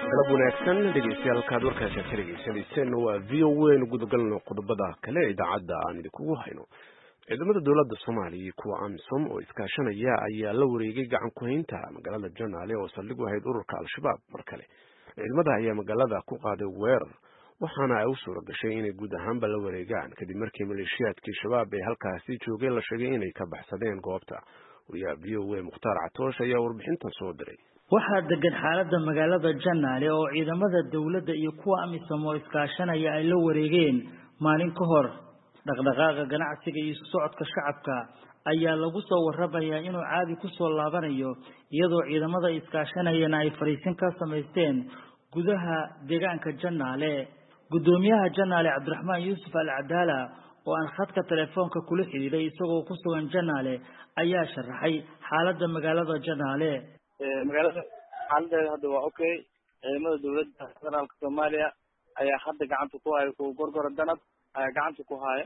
galab wanaagsan dhegeystayaal kaad warkaasi ka dhegeysaneyseen waa VOA gudagalno qodobada kale ee idaacadda aan idinkugu hayno. ciidamada dowladda Soomaaliya iyo kuwa AMISOM oo iskaashanaya ayaa la wareegay gacan ku haynta magaalada Janaale oo saldhig u ahayd ururka Al-Shabaab mar kale. ciidamada ayaa magaalada ku qaaday weerar waxaana ay u suura gashay inay guud ahaanba la wareegaan kadib markii maleeshiyaadkii shabaab ee halkaasi joogay la sheegay inay ka baxsadeen goobta. wariyaha VOA Mukhtaar Catoosh ayaa warbixintan soo diray. waxaa degan xaaladda magaalada Janaale oo ciidamada dawladda iyo kuwa AMISOM oo iskaashanaya ay la wareegeen maalin ka hor. dhaqdhaqaaqa ganacsiga iyo socodka shacabka ayaa lagu soo warrabayaa inuu caadi ku soo laabanayo iyadoo ciidamada iskaashanayana ay fariisin ka sameysteen gudaha deegaanka Janaale. gudoomiyaha Janaale Cabdiraxmaan Yuusuf Al-Cadaala oo aan khadka telefoonka kula xiriiray isagoo ku sugan Janaale ayaa sharaxay xaaladda magaalada Janaale. magaalada xaaladeeda hadda waa okay. ciidamada dawladda federaalka Soomaaliya ayaa hadda gacanta ku haya kuwa gorgora danab ayaa gacanta ku haya.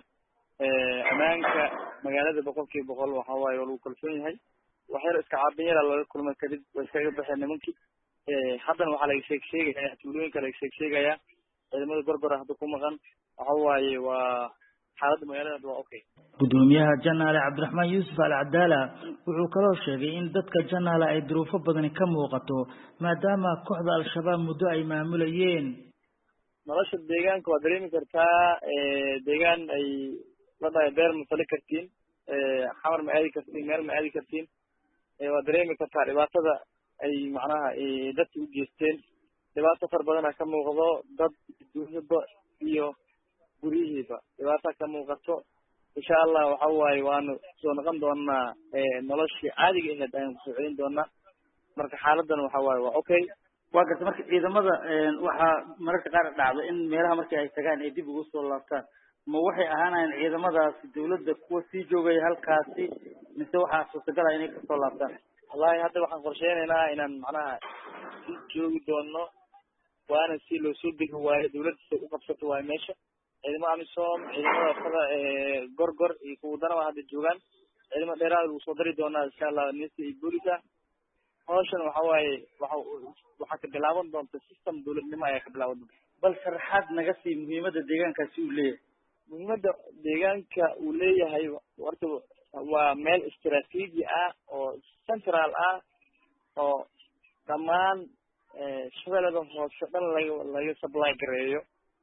amaanka magaalada 100% waxa waaye lagu kalsoon yahay. waxyar iska caabin yar laga kulmay kadib way iskaga baxeen nimankii. haddana waxaa laga sheegayaa tuulooyinka laga sheegayaa ciidamada gorgora hadda ku maqan waxa waaye waa xaaladda magaalada waa okay. gudoomiyaha Janaale Cabdiraxmaan Yuusuf Al-Cadaala wuxuu kaloo sheegay in dadka Janaale ay duruufo badan ka muuqato maadaama kooxda Al-Shabaab muddo ay maamulayeen. nolosha deegaanka waa dareemi kartaa. deegaan ay la dhahay beer ma fali kartiin, xamar ma aadi kartiin, meel ma aadi kartiin. waa dareemi kartaa dhibaatada ay macnaha dadka u geysteen. dhibaato far badan ka muuqdo dad dunyada iyo gurihiiba dhibaato ka muuqato. insha Allah waxa waaye waanu soo noqon doonaa noloshii caadiga ah ayaan ku soo celin doonaa. marka xaaladdan waxa waaye waa okay. waa garta marka ciidamada waxa mararka qaar dhacdo in meelaha markii ay tagaan ay dib ugu soo laabtaan. ma waxay ahaanayeen ciidamadaas dawladda kuwa sii joogay halkaasi mise waxa suurtagal ah inay ka soo laabtaan? wallahi hadda waxaan qorsheynaynaa inaan macnaha sii joogi doono waana si loo soo degi waayo dawladda u qabsato waayo meesha. ciidamada AMISOM ciidamada fada gorgor iyo kuwa danaba hadda joogaan. ciidamada dheeraad lagu soo dari doonaa insha Allah nisi iyo booliska. hawshan waxa waaye waxa ka bilaaban doonta system dawladnimo ayaa ka bilaaban doonta. bal sharaxaad naga sii muhiimadda deegaankaasi uu leeyahay. muhiimadda deegaanka uu leeyahay horta waa meel istiraatiiji ah oo central ah oo dhammaan shabeellada hoose dhan laga supply gareeyo.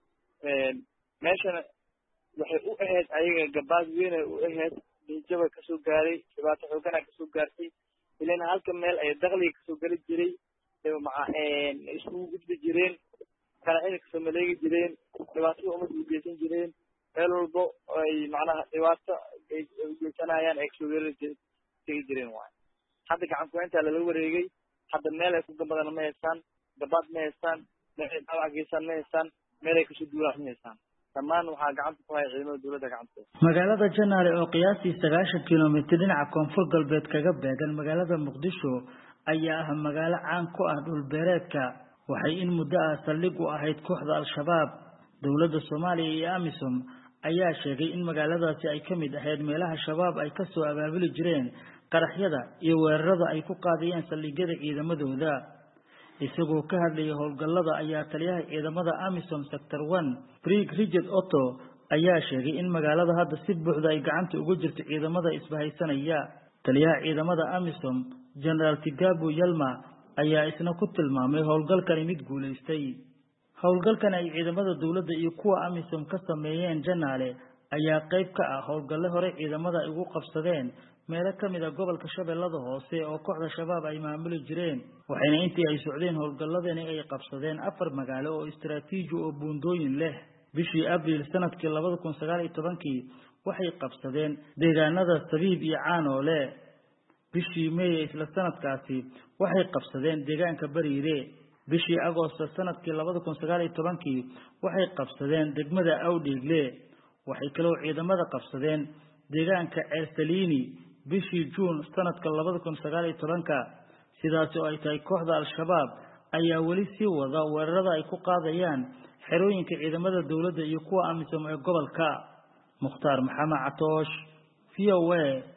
meeshana waxay u ahayd ayaga gabaad weyn ay u ahayd. dhiijaba kasoo gaaray, dhibaato xoogana kasoo gaartay. ilan halka meel ay dakhliga kasoo gali jiray isugu gudbi jireen, qaraxyada kasoo maleegi jireen, dhibaatada umad u geysan jireen. meel walbo ay macnaha dhibaato ay geysanayaan ay kasoo tegi jireen waay. hadda gacan ku haynta lala wareegay. hadda meel ay ku gabadana ma haystaan, gabaad ma haystaan, meel ay dhaawac geystaan ma haystaan, meel ay kasoo duulaan ma haystaan. dhammaan waxaa gacanta ku haya ciidamada dawladda gacanta. magaalada Janaale oo qiyaastii 90 kiiloomitir dhinaca koonfur galbeed kaga beegan magaalada Muqdisho ayaa ah magaalo caan ku ah dhul beereedka. waxay in muddo ah saldhig u ahayd kooxda Al-Shabaab. dawladda Soomaaliya iyo AMISOM ayaa sheegay in magaaladaasi ay ka mid ahayd meelaha shabaab ay ka soo abaabuli jireen qaraxyada iyo weerarada ay ku qaadayeen saldhigyada ciidamadooda. isagoo ka hadlayay howlgallada ayaa taliyaha ciidamada AMISOM Sector 1 Brig Richard Otto ayaa sheegay in magaalada hadda si buuxda ay gacanta uga jirto ciidamada isbahaysanaya. taliyaha ciidamada AMISOM General Tigabu Yalma ayaa isna ku tilmaamay howlgalkan mid guuleystay. howlgalkan ay ciidamada dawladda iyo kuwa AMISOM ka sameeyeen Janaale ayaa qayb ka ah howlgalle hore ciidamada ay ugu qabsadeen meelo kamid ah gobolka Shabeellada Hoose oo kooxda Shabaab ay maamuli jireen. waxayna intii ay socdeen howlgalladani ay qabsadeen 4 magaalo oo istiraatiiji oo buundooyin leh. bishii Abriil sanadkii 2019 waxay qabsadeen deegaanada Sabiib iyo Caanoole. bishii May isla sanadkaasi waxay qabsadeen deegaanka Bariire. bishii Agoosto sanadkii 2019 waxay qabsadeen degmada Awdheegle. waxay kaloo ciidamada qabsadeen deegaanka Ceelsalini bishii Juun sanadka 2019. sidaas oo ay tahay kooxda Al-Shabaab ayaa wali sii wada weerarada ay ku qaadayaan xerooyinka ciidamada dawladda iyo kuwa AMISOM ee gobolka. Mukhtaar Maxamed Catoosh, VOA